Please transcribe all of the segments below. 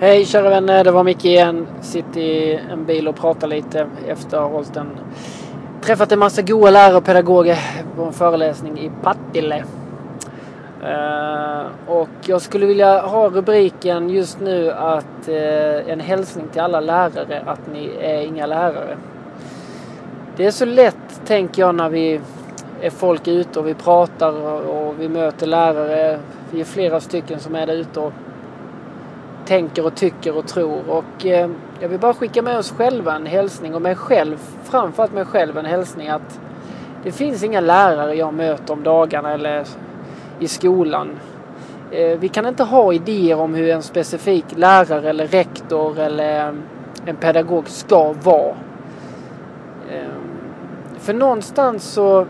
Hej kära vänner, det var Micke igen. Sitter i en bil och pratar lite efter att ha träffat en massa goda lärare och pedagoger på en föreläsning i Partille. Och jag skulle vilja ha rubriken just nu att en hälsning till alla lärare att ni är inga lärare. Det är så lätt, tänker jag, när vi är folk ute och vi pratar och vi möter lärare. Vi är flera stycken som är där ute och tänker och tycker och tror. Och jag vill bara skicka med oss själva en hälsning, och mig själv, framförallt mig själv, en hälsning att det finns inga lärare jag möter om dagarna eller i skolan. Vi kan inte ha idéer om hur en specifik lärare eller rektor eller en pedagog ska vara. För någonstans så,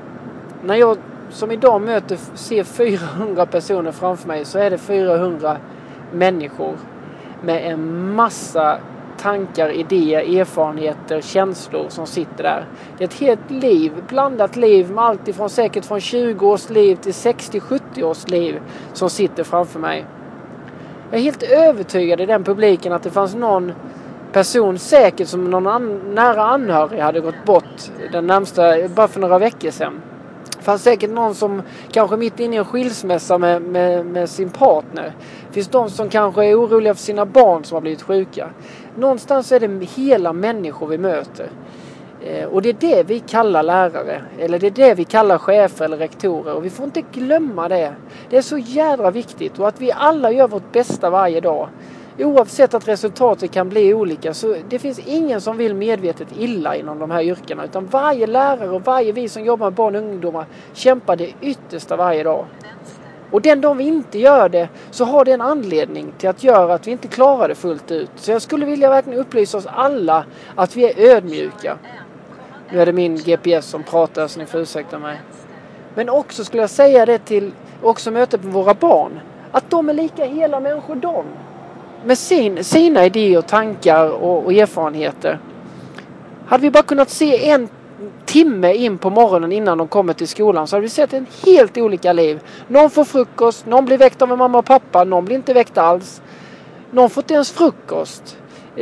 när jag som idag ser 400 personer framför mig, så är det 400 människor med en massa tankar, idéer, erfarenheter, känslor som sitter där. Det är ett helt liv, blandat liv med allt ifrån säkert från 20 års liv till 60-70 års liv som sitter framför mig. Jag är helt övertygad i den publiken att det fanns någon person, säkert som någon nära anhörig hade gått bort den närmsta, bara för några veckor sedan. Det fanns säkert någon som kanske mitt inne i en skilsmässa med sin partner. Det finns de som kanske är oroliga för sina barn som har blivit sjuka. Någonstans är det hela människor vi möter. Och det är det vi kallar lärare. Eller det är det vi kallar chefer eller rektorer. Och vi får inte glömma det. Det är så jädra viktigt. Och att vi alla gör vårt bästa varje dag. Oavsett att resultatet kan bli olika, så det finns ingen som vill medvetet illa inom de här yrkena, utan varje lärare och varje vi som jobbar med barn och ungdomar kämpar det yttersta varje dag. Och den dag vi inte gör det, så har det en anledning till att göra att vi inte klarar det fullt ut. Så jag skulle vilja verkligen upplysa oss alla att vi är ödmjuka. Nu är det min GPS som pratar, så ni får ursäkta mig. Men också skulle jag säga det till också mötet med våra barn, att de är lika hela människor de. Med sina idéer och tankar och erfarenheter. Hade vi bara kunnat se en timme in på morgonen innan de kommer till skolan, så hade vi sett en helt olika liv. Någon får frukost, någon blir väckt av en mamma och pappa, någon blir inte väckt alls. Någon får inte ens frukost.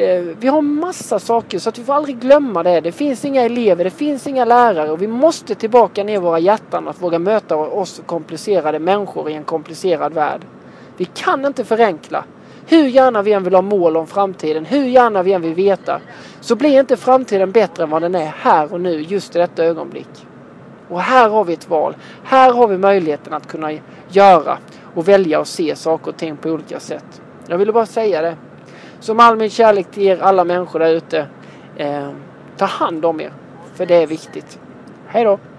Vi har massa saker, så att vi får aldrig glömma det. Det finns inga elever, det finns inga lärare, och vi måste tillbaka ner våra hjärtan och våga möta oss komplicerade människor i en komplicerad värld. Vi kan inte förenkla. Hur gärna vi än vill ha mål om framtiden, hur gärna vi än vill veta, så blir inte framtiden bättre än vad den är här och nu, just i detta ögonblick. Och här har vi ett val. Här har vi möjligheten att kunna göra och välja och se saker och ting på olika sätt. Jag ville bara säga det. Som all min kärlek till er alla människor där ute, ta hand om er, för det är viktigt. Hej då!